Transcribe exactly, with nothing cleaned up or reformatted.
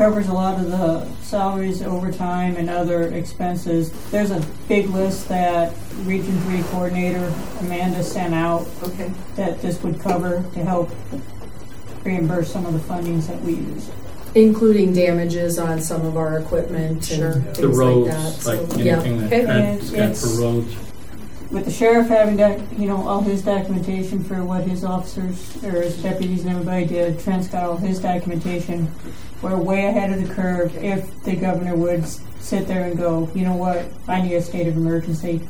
covers a lot of the salaries, overtime, and other expenses. There's a big list that Region three Coordinator Amanda sent out Okay. that this would cover to help reimburse some of the fundings that we use. Including damages on some of our equipment Sure. and The things roads, like that. like So, yeah. anything Okay. that's spent And for it's- roads. With the sheriff having, doc- you know, all his documentation for what his officers or his deputies and everybody did, Trent's got all his documentation. We're way ahead of the curve if the governor would s- sit there and go, you know what, I need a state of emergency.